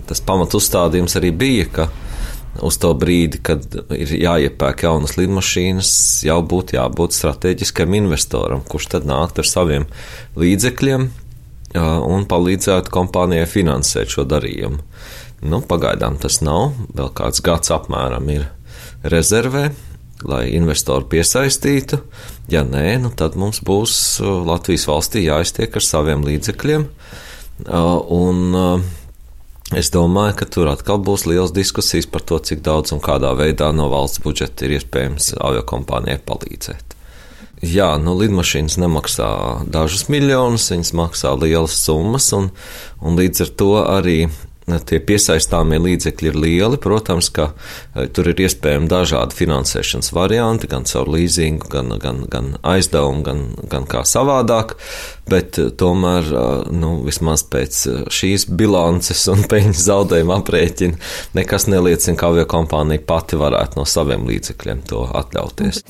tas pamatuzstādījums arī bija, ka uz to brīdi, kad ir jāiepērk jaunas lidmašīnas, jau būtu jābūt strateģiskam investoram, kurš tad nākt ar saviem līdzekļiem un palīdzētu kompānijai finansēt šo darījumu. Pagaidām tas nav, vēl kāds gads apmēram ir rezervē, lai investoru piesaistītu. Ja nē, tad mums būs Latvijas valstī jāiztiek ar saviem līdzekļiem. Es domāju, ka tur atkal būs liels diskusijas par to, cik daudz un kādā veidā no valsts budžeta ir iespējams aviokompānijai palīdzēt. Jā, lidmašīnas nemaksā dažus miljonus, viņas maksā lielas summas, un līdz ar to arī tie piesaistāmie līdzekļi ir lieli. Protams, ka tur ir iespējami dažādi finansēšanas varianti, gan caur līzingu, gan aizdevumu, gan kā savādāk, bet tomēr, vismaz pēc šīs bilances un peļņas zaudējuma aprēķina nekas neliecina, ka aviokompānija pati varētu no saviem līdzekļiem to atļauties.